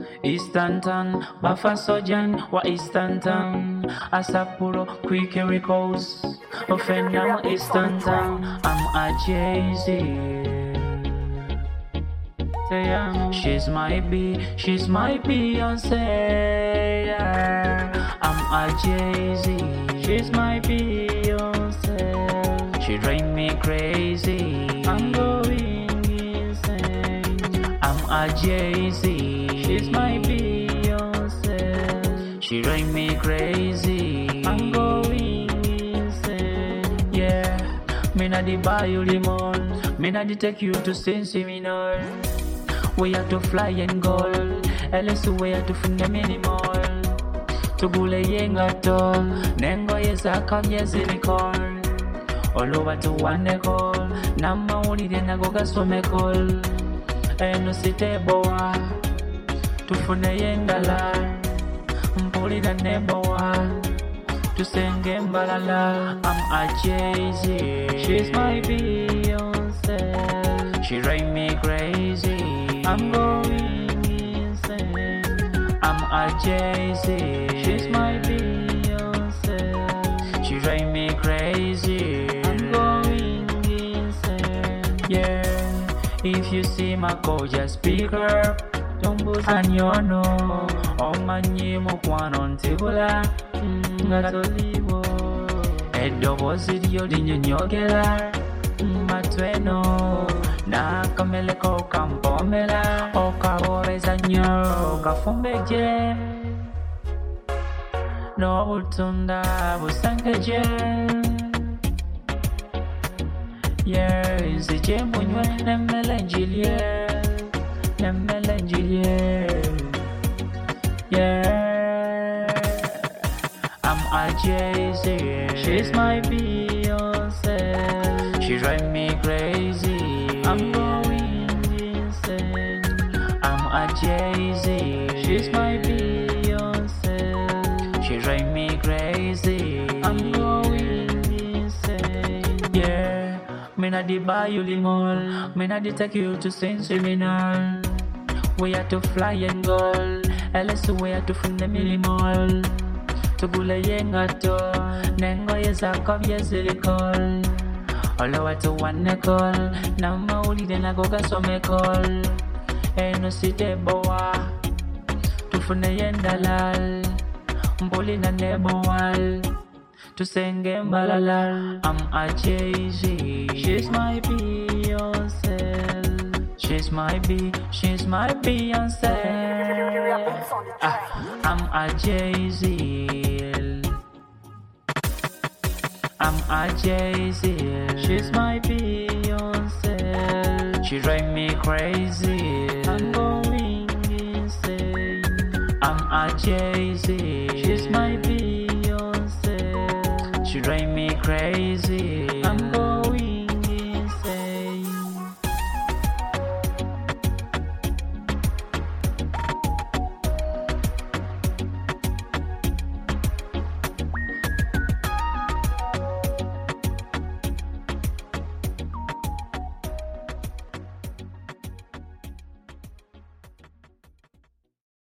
Istantan, Bafa Sojan, wa Istantan, Asapuro, Quick Records, Offendam Istantan, I'm a Jay-Z. She's my Beyonce. I'm a Jay-Z. She's my Beyonce. She drive me crazy. I'm going insane. I'm a Jay-Z. She's my Beyonce. She drive me crazy. I'm going insane. Yeah, me not the buy you lemon. Me not the take you to Saint Seminar. We have to fly and gold. Else we have to find the minimal. To gule yenga to. Nengo yesa kam yezinikol. All over to one call. Nama uli dena goga some call. Eno site boa. To find the yenga la. Mpuli da neboa. To senge mbalala. I'm a Jay-Z. She's my Beyonce. She drive me crazy. I'm going insane. I'm a Jay-Z. She's my Beyonce. She drive me crazy. I'm going insane. Yeah. If you see my call, just speak up. Don't boost on your no. Oh my name of one on Tibula. Gatolivo. Edo was it your dinyogela. Matweno. Na kamele ko kampomela o ka orezanyo ka fumbeje no butunda busangeje yeah izije munywe nemelenjilie yeah I'm a Jay-Z. She's my Beyonce. She drive me crazy. I'm going insane. I'm a Jay-Z. She's my Beyonce. She drive me crazy. I'm going insane. Yeah. Me not the buy you limol. Me not the take you to Saint Seminar. We have to fly and gold. Else we have to find the minimal. To gule yenga to. Nengo yesa kom yezilikol. All over to one call. Now my only then I go get some call. Eno site boa. To fune yendalal. Mboli na nebowal. To senge mbalala. I'm a Jay-Z. She's my Beyonce. She's my Beyonce. I'm a Jay-Z. I'm a Jay-Z. She's my Beyonce. She drive me crazy. I'm going insane. I'm a Jay-Z. She's my Beyonce. She drive me crazy. I'm going